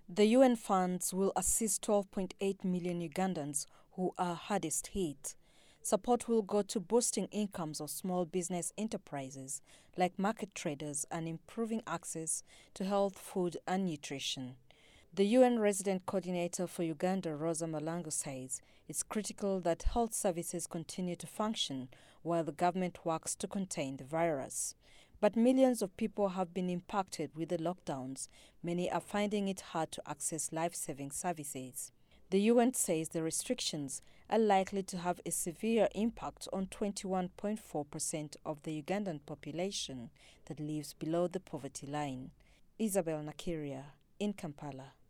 The UN funds will assist 12.8 million Ugandans who are hardest hit. Support will go to boosting incomes of small business enterprises like market traders and improving access to health, food and nutrition. The UN Resident Coordinator for Uganda, Rosa Malango, says it's critical that health services continue to function while the government works to contain the virus. But millions of people have been impacted with the lockdowns. Many are finding it hard to access life-saving services. The UN says the restrictions are likely to have a severe impact on 21.4% of the Ugandan population that lives below the poverty line. Isabel Nakiria in Kampala.